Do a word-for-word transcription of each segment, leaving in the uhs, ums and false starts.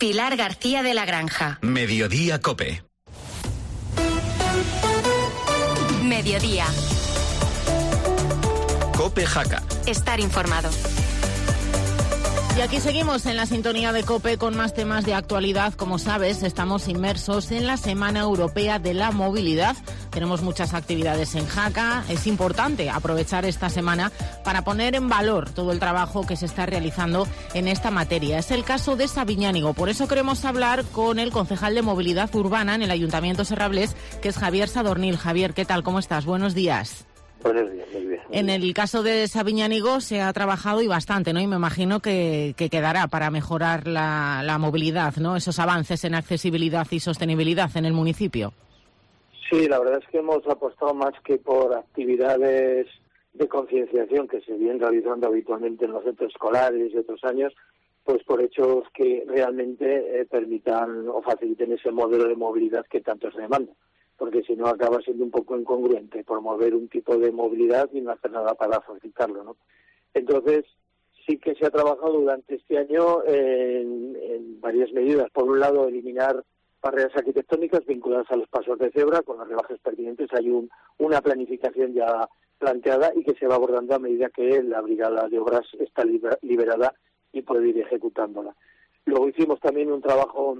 Pilar García de la Granja. Mediodía COPE. Mediodía. COPE Jaca. Estar informado. Y aquí seguimos en la sintonía de COPE con más temas de actualidad. Como sabes, estamos inmersos en la Semana Europea de la Movilidad. Tenemos muchas actividades en Jaca. Es importante aprovechar esta semana para poner en valor todo el trabajo que se está realizando en esta materia. Es el caso de Sabiñánigo. Por eso queremos hablar con el concejal de Movilidad Urbana en el Ayuntamiento Serrablés, que es Javier Sadornil. Javier, ¿qué tal? ¿Cómo estás? Buenos días. Buenos días, muy bien. En el caso de Sabiñánigo se ha trabajado y bastante, ¿no? Y me imagino que, que quedará para mejorar la, la movilidad, ¿no? Esos avances en accesibilidad y sostenibilidad en el municipio. Sí, la verdad es que hemos apostado más que por actividades de concienciación que se vienen realizando habitualmente en los centros escolares de otros años, pues por hechos que realmente eh, permitan o faciliten ese modelo de movilidad que tanto se demanda. Porque si no acaba siendo un poco incongruente promover un tipo de movilidad y no hacer nada para facilitarlo, ¿no? Entonces, sí que se ha trabajado durante este año en, en varias medidas. Por un lado, eliminar barreras arquitectónicas vinculadas a los pasos de cebra con los rebajes pertinentes. Hay un, una planificación ya planteada y que se va abordando a medida que la brigada de obras está liberada y puede ir ejecutándola. Luego hicimos también un trabajo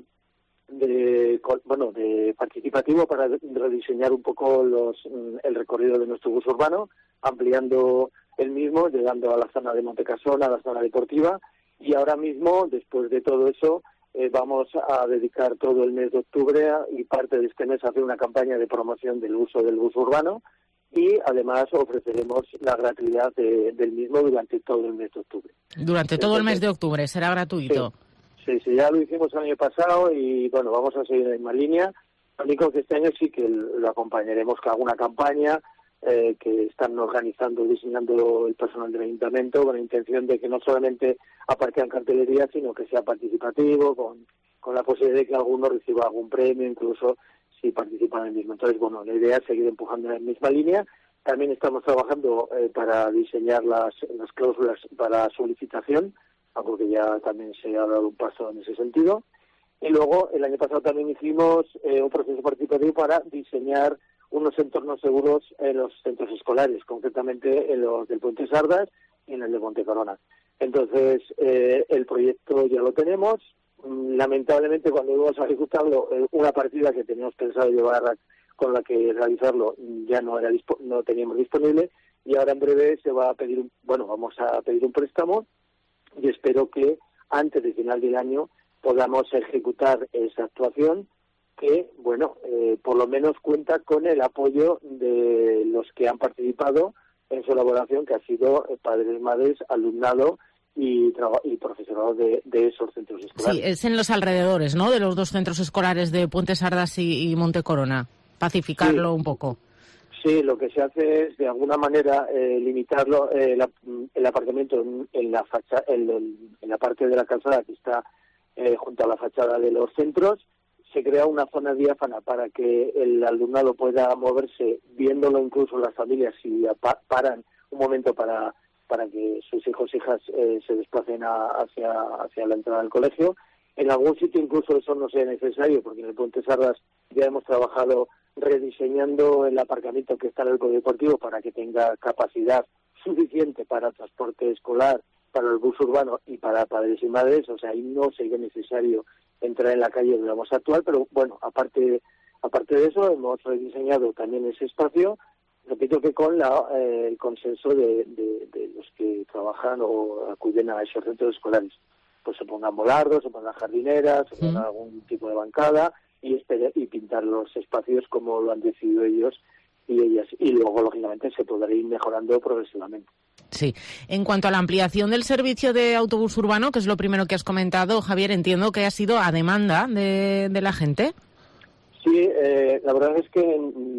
de bueno de participativo para rediseñar un poco los el recorrido de nuestro bus urbano, ampliando el mismo, llegando a la zona de Montecasona, a la zona deportiva, y ahora mismo, después de todo eso, eh, vamos a dedicar todo el mes de octubre a, y parte de este mes a hacer una campaña de promoción del uso del bus urbano, y además ofreceremos la gratuidad de, del mismo durante todo el mes de octubre. Durante todo Entonces, el mes de octubre será gratuito. Sí. Sí, sí, ya lo hicimos el año pasado y, bueno, vamos a seguir en la misma línea. Lo único que este año sí que lo acompañaremos con alguna campaña eh, que están organizando, diseñando el personal del ayuntamiento con la intención de que no solamente aparezca en cartelería, sino que sea participativo, con, con la posibilidad de que alguno reciba algún premio, incluso si participan en el mismo. Entonces, bueno, la idea es seguir empujando en la misma línea. También estamos trabajando eh, para diseñar las, las cláusulas para solicitación, algo que ya también se ha dado un paso en ese sentido. Y luego, el año pasado también hicimos eh, un proceso participativo para diseñar unos entornos seguros en los centros escolares, concretamente en los del Puente Sardas y en el de Montecorona. Entonces, eh, el proyecto ya lo tenemos. Lamentablemente, cuando íbamos a ejecutarlo, eh, una partida que teníamos pensado llevar con la que realizarlo ya no era no teníamos disponible, y ahora en breve se va a pedir, un, bueno, vamos a pedir un préstamo, y espero que antes del final del año podamos ejecutar esa actuación que, bueno, eh, por lo menos cuenta con el apoyo de los que han participado en su elaboración, que ha sido padres, madres, alumnado y, y profesorado de, de esos centros escolares. Sí, es en los alrededores, ¿no?, de los dos centros escolares de Puente Sardas y, y Montecorona, pacificarlo sí. un poco. Sí, lo que se hace es, de alguna manera, eh, limitarlo, eh, la, el aparcamiento en, en, la facha, en, en la parte de la calzada que está eh, junto a la fachada de los centros. Se crea una zona diáfana para que el alumnado pueda moverse, viéndolo incluso las familias si paran un momento para, para que sus hijos e hijas eh, se desplacen a, hacia, hacia la entrada del colegio. En algún sitio incluso eso no sea necesario, porque en el Puente Sardas ya hemos trabajado rediseñando el aparcamiento que está en el polideportivo para que tenga capacidad suficiente para transporte escolar, para el bus urbano y para padres y madres. O sea, ahí no sería necesario entrar en la calle de la más actual, pero bueno, aparte aparte de eso, hemos rediseñado también ese espacio, repito que con la, eh, el consenso de, de, de los que trabajan o acuden a esos centros escolares. Pues se pongan volardos, se pongan jardineras, se pongan sí. algún tipo de bancada, y, esperar, y pintar los espacios como lo han decidido ellos y ellas, y luego lógicamente se podrá ir mejorando progresivamente. Sí. En cuanto a la ampliación del servicio de autobús urbano, que es lo primero que has comentado, Javier, entiendo que ha sido a demanda de, de la gente. Sí, eh, la verdad es que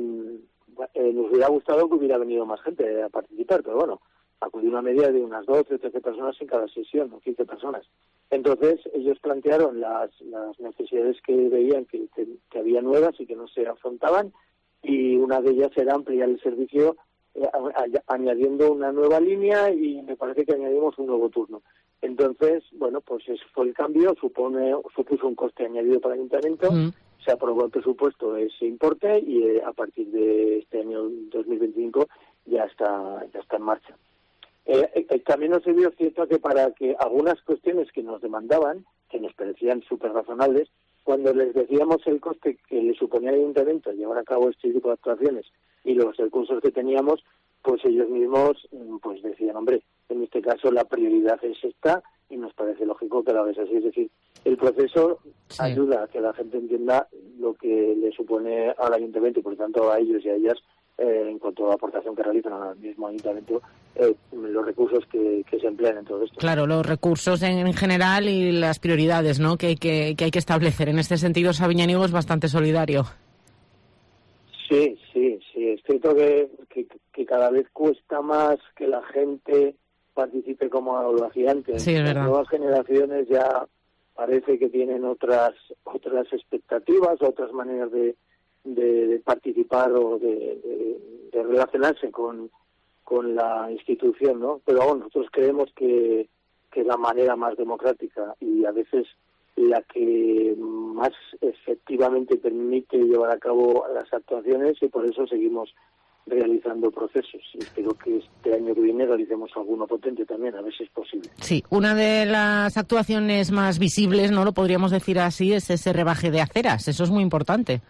mm, eh, nos hubiera gustado que hubiera venido más gente a participar, pero bueno, acudió una media de unas doce o trece personas en cada sesión, o quince personas. Entonces, ellos plantearon las, las necesidades que veían que, que, que había nuevas y que no se afrontaban, y una de ellas era ampliar el servicio eh, a, a, añadiendo una nueva línea, y me parece que añadimos un nuevo turno. Entonces, bueno, pues ese fue el cambio, supone supuso un coste añadido para el ayuntamiento, mm. se aprobó el presupuesto ese importe y eh, a partir de este año dos mil veinticinco ya está ya está en marcha. Eh, eh, también nos dio cierto que para que algunas cuestiones que nos demandaban, que nos parecían súper razonables, cuando les decíamos el coste que le suponía al ayuntamiento llevar a cabo este tipo de actuaciones y los recursos que teníamos, pues ellos mismos pues decían, hombre, en este caso la prioridad es esta y nos parece lógico que la hagáis así. Es decir, el proceso sí. ayuda a que la gente entienda lo que le supone al ayuntamiento y por tanto a ellos y a ellas eh, en cuanto a la aportación que realizan al mismo ayuntamiento, eh, los recursos que, que se emplean en todo esto. Claro, los recursos en general y las prioridades, ¿no?, que hay que, que hay que establecer. En este sentido, Sabiñánigo es bastante solidario. Sí, sí, sí. Es cierto que, que, que cada vez cuesta más que la gente participe como lo hacía antes. Sí, es verdad. Las nuevas generaciones ya parece que tienen otras otras expectativas, otras maneras de, de, de participar o de, de, de relacionarse con, con la institución, ¿no? Pero bueno, nosotros creemos que, que es la manera más democrática y a veces la que más efectivamente permite llevar a cabo las actuaciones y por eso seguimos realizando procesos. Y espero que este año que viene realicemos alguno potente también, a ver si es posible. Sí, una de las actuaciones más visibles, ¿no?, lo podríamos decir así, es ese rebaje de aceras. Eso es muy importante.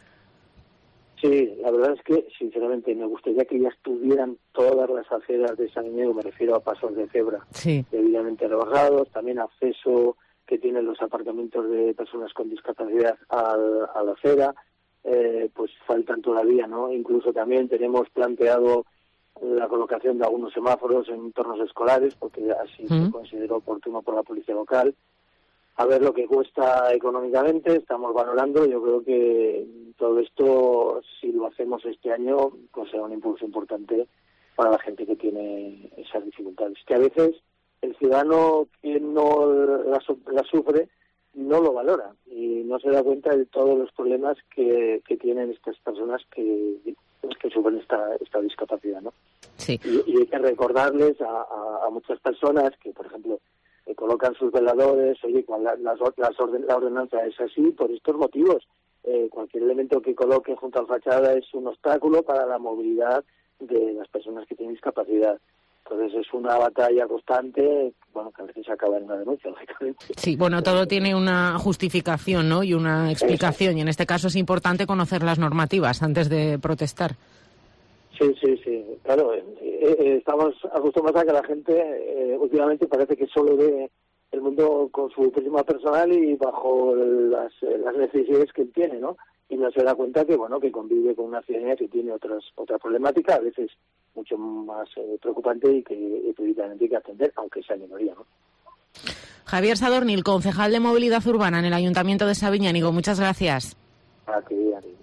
Sí, la verdad es que, sinceramente, me gustaría que ya estuvieran todas las aceras de Sabiñánigo, me refiero a pasos de cebra, sí. debidamente rebajados, también acceso que tienen los apartamentos de personas con discapacidad al, a la acera, eh, pues faltan todavía, ¿no? Incluso también tenemos planteado la colocación de algunos semáforos en entornos escolares, porque así ¿Mm? se consideró oportuno por la policía local. A ver lo que cuesta económicamente, estamos valorando, yo creo que todo esto, si lo hacemos este año, pues será un impulso importante para la gente que tiene esas dificultades, que a veces el ciudadano que no la, la sufre no lo valora y no se da cuenta de todos los problemas que, que tienen estas personas que, que sufren esta, esta discapacidad, ¿no? Sí. Y, y hay que recordarles a, a, a muchas personas que, por ejemplo, que colocan sus veladores, oye, la, las, las orden, la ordenanza es así por estos motivos. Eh, cualquier elemento que coloque junto a la fachada es un obstáculo para la movilidad de las personas que tienen discapacidad. Entonces es una batalla constante, bueno, que a veces acaba en una denuncia, lógicamente. Sí, bueno, todo tiene una justificación, ¿no?, y una explicación, Eso. Y en este caso es importante conocer las normativas antes de protestar. Sí, sí, sí, claro, eh, eh, estamos acostumbrados a que la gente eh, últimamente parece que solo ve el mundo con su prisma personal y bajo las, las necesidades que él tiene, ¿no? Y no se da cuenta que, bueno, que convive con una ciudadanía que tiene otras otra problemática, a veces mucho más eh, preocupante y que evidentemente hay que atender, aunque sea minoría, ¿no? Javier Sadornil, concejal de Movilidad Urbana en el Ayuntamiento de Sabiñánigo, muchas gracias. A ti, a ti.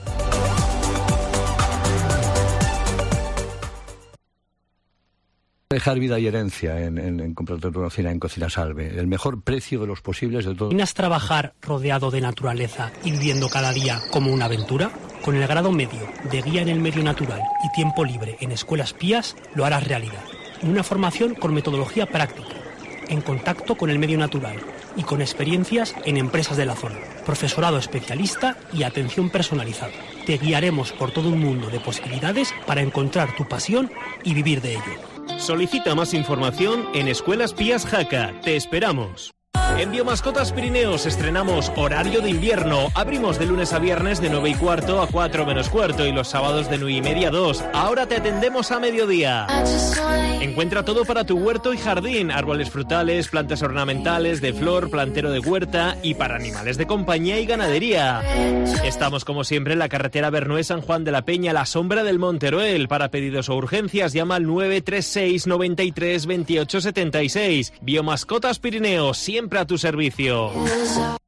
Dejar vida y herencia en, en, en comprar una cocina en Cocina Salve. El mejor precio de los posibles de todo. ¿Imaginas trabajar rodeado de naturaleza y viviendo cada día como una aventura? Con el grado medio de Guía en el Medio Natural y Tiempo Libre en Escuelas Pías lo harás realidad. Una formación con metodología práctica, en contacto con el medio natural y con experiencias en empresas de la zona. Profesorado especialista y atención personalizada. Te guiaremos por todo un mundo de posibilidades para encontrar tu pasión y vivir de ello. Solicita más información en Escuelas Pías Jaca. Te esperamos. En Biomascotas Pirineos estrenamos horario de invierno. Abrimos de lunes a viernes de nueve y cuarto a cuatro menos cuarto y los sábados de nueve y media a dos. Ahora te atendemos a mediodía. Encuentra todo para tu huerto y jardín. Árboles frutales, plantas ornamentales, de flor, plantero de huerta y para animales de compañía y ganadería. Estamos como siempre en la carretera Bernué-San Juan de la Peña, la sombra del Monteroel. Para pedidos o urgencias llama al nueve tres seis, noventa y tres, veintiocho setenta y seis. Biomascotas Pirineos, siempre a tu servicio.